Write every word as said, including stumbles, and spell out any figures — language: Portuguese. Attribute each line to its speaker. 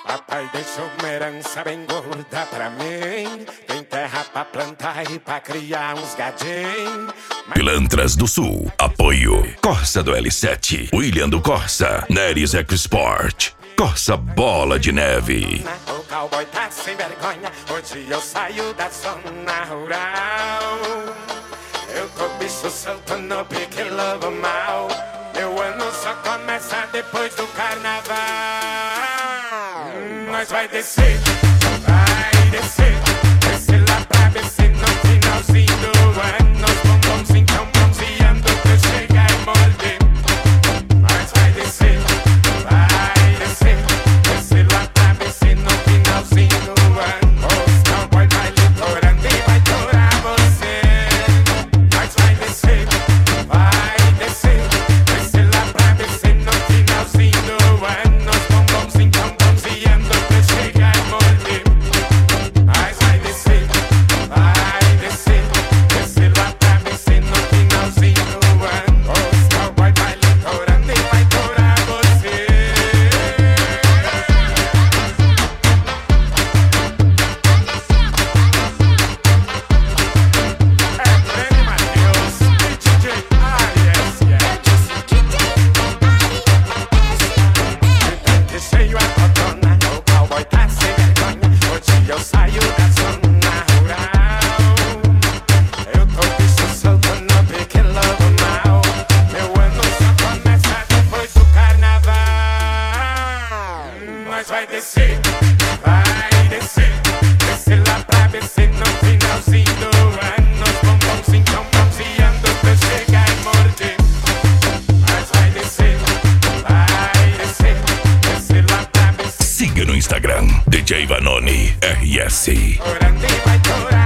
Speaker 1: Papai deixou uma herança bem gorda pra mim. Tem terra pra plantar e pra criar uns gadinhos.
Speaker 2: Pilantras do Sul, apoio Corsa do L sete, William do Corsa, Neres EcoSport, Corsa Bola de Neve.
Speaker 1: O cowboy tá sem vergonha, hoje eu saio da zona rural. Eu tô bicho solto no pique lobo mal. Meu ano só começa depois do carnaval. Hum, nós vai descer, vai descer, descer lá pra descer no finalzinho do ano. Nós bombomzinho tão bronzeando que eu chegar e morder. Nós vai descer, vai descer, descer lá pra descer no finalzinho do ano. Os cowboy vai litorando e vai torar você. Nós vai descer, vai descer, descer lá pra descer no finalzinho do ano. Nós bombomzinho tão bronzeando que eu chegar e morder. Nós vai descer, vai descer, descer lá pra descer no finalzinho do ano. Os cowboy vai litorando e vai torar você. É Breno Matheus e D J Arias, yeah. De cheio a cotona, o cowboy tá sem vergonha. Hoje eu saio da zona rural. Eu tô bicho solto no pique lobo mal. Meu ano só começa depois do carnaval. Hum, Nós vai descer, vai descer, descer lá pra descer no finalzinho do ano. Os bombomzinho tão bronzeando pra eu chegar e morder. Nós vai descer, vai descer, descer lá pra descer.
Speaker 2: Siga no Instagram, D J Vanoni R S.
Speaker 1: Orando e vai torar.